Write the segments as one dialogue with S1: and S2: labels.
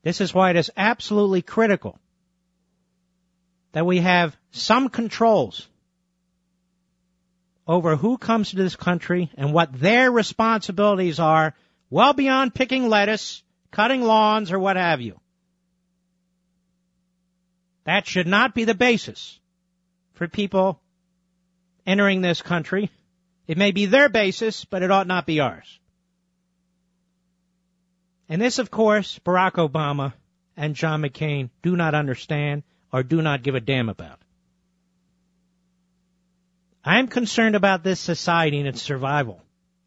S1: This is why it is absolutely critical that we have some controls over who comes to this country and what their responsibilities are, well beyond picking lettuce, cutting lawns, or what have you. That should not be the basis for people entering this country. It may be their basis, but it ought not be ours. And this, of course, Barack Obama and John McCain do not understand or do not give a damn about. I'm concerned about this society and its survival.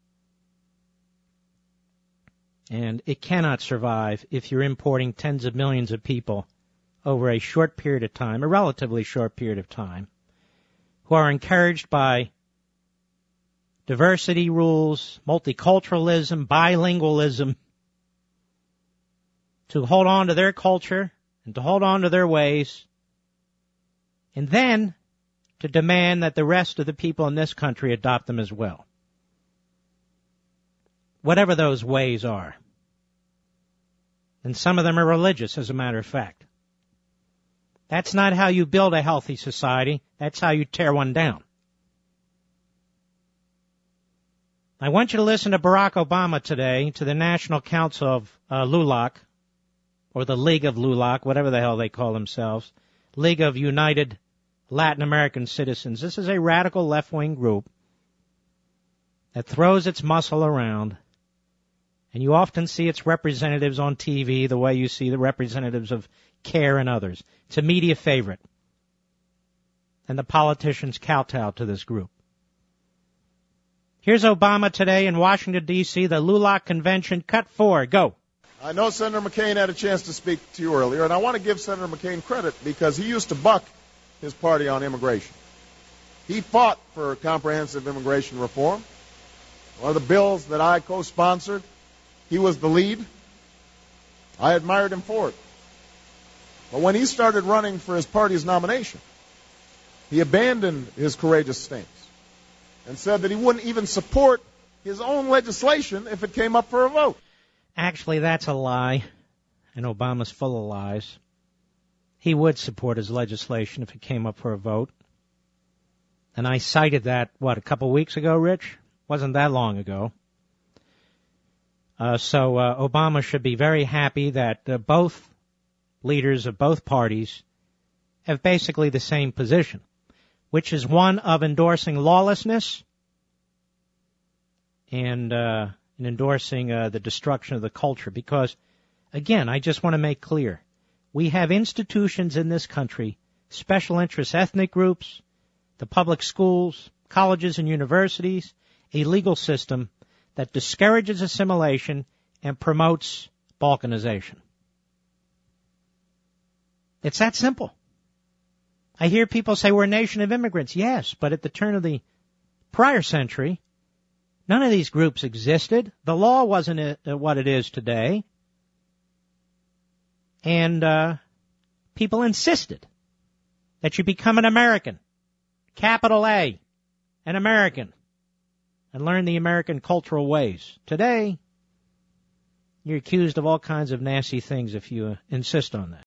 S1: And it cannot survive if you're importing tens of millions of people over a short period of time, a relatively short period of time, who are encouraged by diversity rules, multiculturalism, bilingualism, to hold on to their culture and to hold on to their ways, and then to demand that the rest of the people in this country adopt them as well. Whatever those ways are. And some of them are religious, as a matter of fact. That's not how you build a healthy society. That's how you tear one down. I want you to listen to Barack Obama today, to the National Council of LULAC, or the League of LULAC, whatever the hell they call themselves, League of United Latin American Citizens. This is a radical left-wing group that throws its muscle around, and you often see its representatives on TV the way you see the representatives of CARE and others. It's a media favorite, and the politicians kowtow to this group. Here's Obama today in Washington, D.C., the LULAC convention. Cut 4. Go.
S2: I know Senator McCain had a chance to speak to you earlier, and I want to give Senator McCain credit because he used to buck his party on immigration. He fought for comprehensive immigration reform. One of the bills that I co-sponsored, he was the lead. I admired him for it. But when he started running for his party's nomination, he abandoned his courageous stance and said that he wouldn't even support his own legislation if it came up for a vote.
S1: Actually, that's a lie, and Obama's full of lies. He would support his legislation if it came up for a vote. And I cited that, a couple weeks ago, Rich? Wasn't that long ago. So Obama should be very happy that both leaders of both parties have basically the same position, which is one of endorsing lawlessness and endorsing the destruction of the culture. Because, again, I just want to make clear, we have institutions in this country, special interest ethnic groups, the public schools, colleges and universities, a legal system that discourages assimilation and promotes balkanization. It's that simple. I hear people say we're a nation of immigrants. Yes, but at the turn of the prior century, none of these groups existed. The law wasn't what it is today. And people insisted that you become an American, capital A, an American, and learn the American cultural ways. Today, you're accused of all kinds of nasty things if you insist on that.